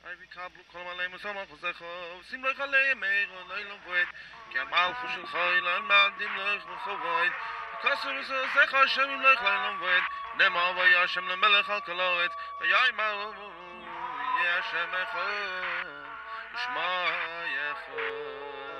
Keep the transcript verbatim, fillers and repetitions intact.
I bikablu kol malay musama khuzakho sim loy khale me loy lo void ki amal khushul khaylan ma'dim loy khovoid kasur so se khashim loy khaylan void nema va yashem le melech al koloet yay ma yashem khon shma yachon